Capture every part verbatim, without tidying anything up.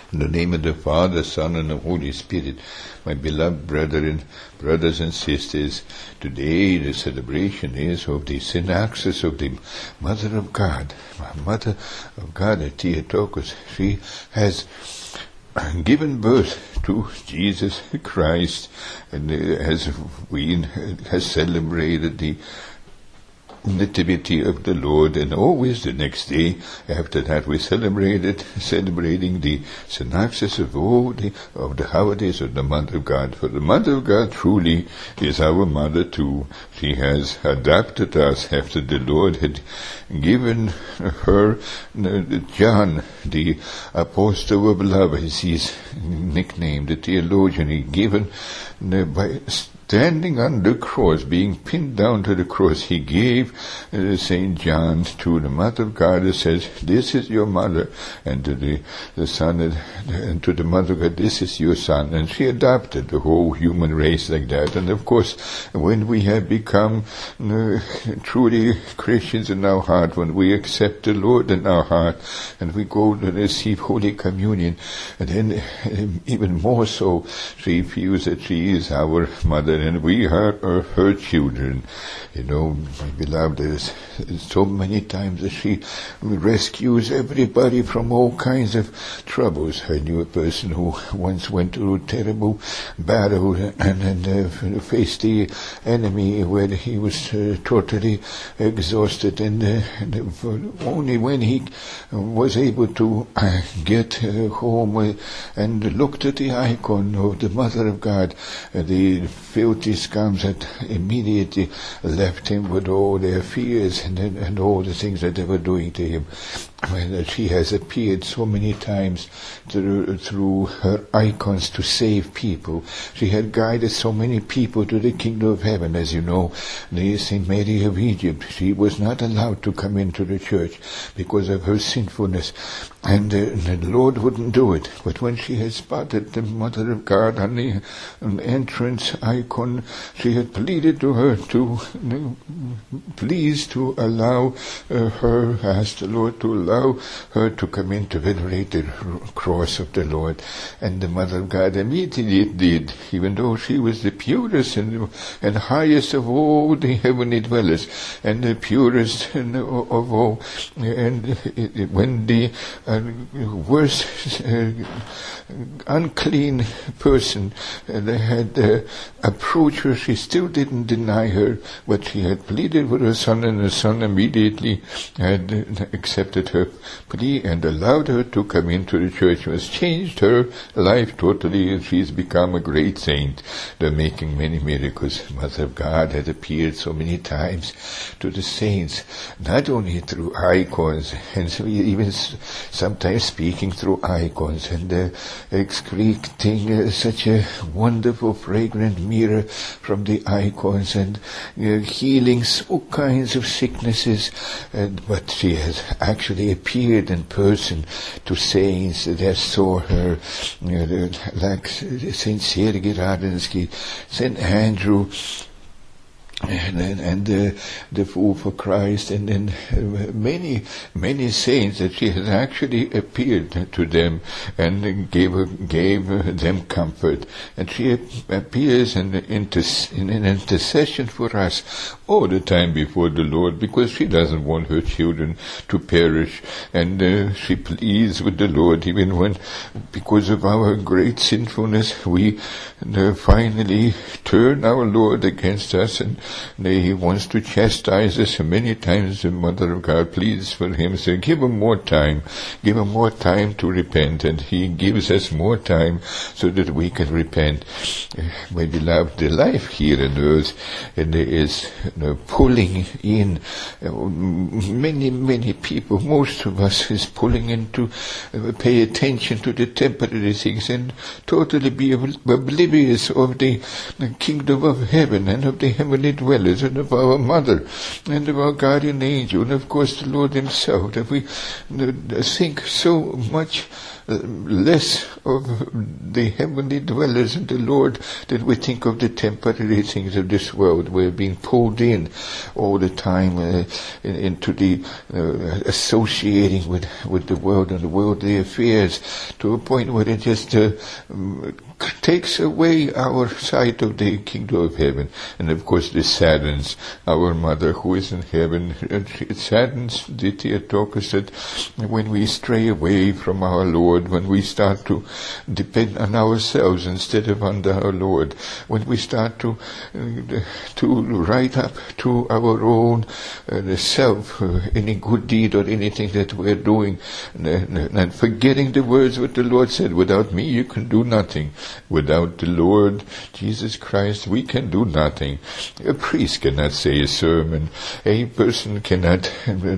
In the name of the Father, Son, and the Holy Spirit, my beloved brethren, brothers and sisters, today the celebration is of the synaxis of the Mother of God. Mother of God at Theotokos. She has given birth to Jesus Christ, and has we has celebrated the Nativity of the Lord, and always the next day after that we celebrated celebrating the synaxis of all the of the holidays of the Mother of God. For the Mother of God truly is our mother too. She has adopted us after the Lord had given her John, the apostle of love, as he's nicknamed, the theologian. He given by standing on the cross, being pinned down to the cross, he gave uh, Saint John to the Mother of God, and says, "This is your mother," and to the, the Son, uh, and to the Mother of God, "This is your son." And she adopted the whole human race like that. And of course, when we have become uh, truly Christians in our heart, when we accept the Lord in our heart, and we go to receive Holy Communion, and then uh, even more so, she feels that she is our mother, and we are, are her children. You know, my beloved, there's so many times that she rescues everybody from all kinds of troubles. I knew a person who once went through a terrible battle and, and uh, faced the enemy where he was uh, totally exhausted, and, uh, and only when he was able to uh, get uh, home uh, and looked at the icon of the Mother of God, uh, the filthy scums had immediately left him with all their fears and, and all the things that they were doing to him. When she has appeared so many times through, through her icons to save people. She had guided so many people to the kingdom of heaven. As you know, the Saint Mary of Egypt, she was not allowed to come into the church because of her sinfulness, and uh, the Lord wouldn't do it. But when she had spotted the Mother of God on the on entrance icon, she had pleaded to her to uh, please to allow uh, her, asked the Lord to allow allow her to come in to venerate the cross of the Lord. And the Mother of God immediately did, even though she was the purest and, and highest of all the heavenly dwellers, and the purest and of all. And when the uh, worst uh, unclean person uh, they had uh, approached her, she still didn't deny her, but she had pleaded with her son, and her son immediately had uh, accepted her plea and allowed her to come into the church. It has changed her life totally, and she's become a great saint. They're making many miracles. Mother of God has appeared so many times to the saints, not only through icons, and so even sometimes speaking through icons, and uh, excreting uh, such a wonderful fragrant mirror from the icons, and uh, healing all kinds of sicknesses. And, but she has actually appeared in person to saints that saw her, you know, like Saint Sergei Radonsky, Saint Andrew, and and, and uh, the Fool for Christ, and then uh, many many saints that she has actually appeared to them and gave gave them comfort. And she appears in, inter- in an intercession for us all the time before the Lord, because she doesn't want her children to perish, and uh, she pleads with the Lord even when, because of our great sinfulness, we uh, finally turn our Lord against us, and he wants to chastise us. Many times the Mother of God pleads for him, saying, give him more time, give him more time to repent, and he gives us more time so that we can repent. My beloved, the life here on earth and there is you know, pulling in uh, many, many people, most of us is pulling into uh, pay attention to the temporary things and totally be oblivious of the, the kingdom of heaven and of the heavenly dwellers and of our mother and of our guardian angel and of course the Lord himself, that we uh, think so much less of the heavenly dwellers in the Lord, that we think of the temporary things of this world. We're being pulled in all the time uh, in, into the uh, associating with, with the world and the worldly affairs, to a point where it just uh, takes away our sight of the kingdom of heaven. And of course this saddens our mother who is in heaven. It saddens the Theotokos that when we stray away from our Lord, when we start to depend on ourselves instead of on our Lord, when we start to uh, to write up to our own uh, self uh, any good deed or anything that we're doing, and, and forgetting the words what the Lord said, without me you can do nothing. Without the Lord Jesus Christ, we can do nothing. A priest cannot say a sermon. A person cannot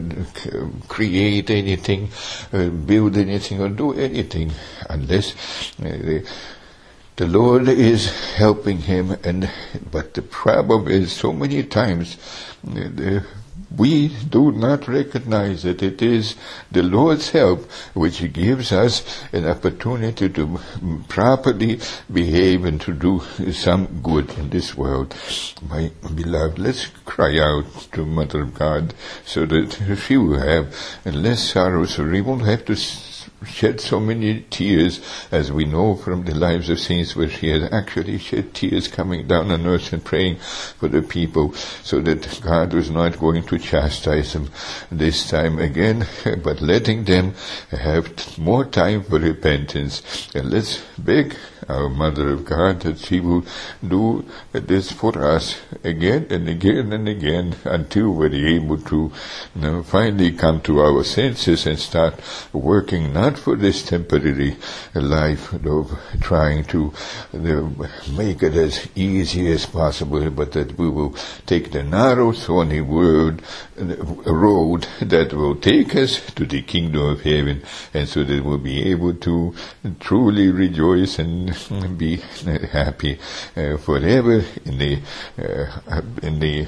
create anything, uh, build anything, or do anything unless uh, the Lord is helping him. And but the problem is, so many times uh, the we do not recognize that it is the Lord's help which gives us an opportunity to properly behave and to do some good in this world. My beloved, let's cry out to Mother of God so that she will have less sorrow, so we won't have to shed so many tears, as we know from the lives of saints, where she had actually shed tears coming down on earth and praying for the people, so that God was not going to chastise them this time again, but letting them have more time for repentance. And let's beg our Mother of God that she will do this for us again and again and again, until we're able to, you know, finally come to our senses and start working not for this temporary life of trying to you know, make it as easy as possible, but that we will take the narrow, thorny word, road that will take us to the kingdom of heaven, and so that we'll be able to truly rejoice and be happy uh, forever in the uh, in the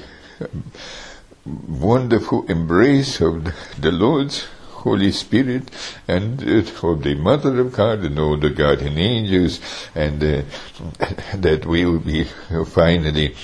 wonderful embrace of the Lord's Holy Spirit and uh, of the Mother of God and all the guardian angels, and uh, that we will be uh, finally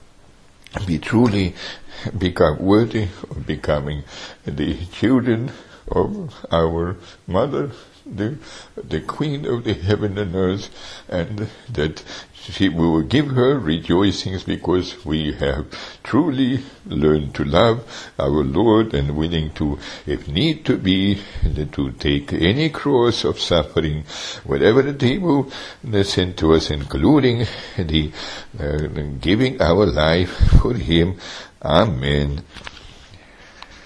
be truly become worthy of becoming the children of our Mother, the the Queen of the heaven and earth, and that she will give her rejoicings because we have truly learned to love our Lord, and willing to, if need to be, to take any cross of suffering, whatever that He will send to us, including the uh, giving our life for Him. Amen.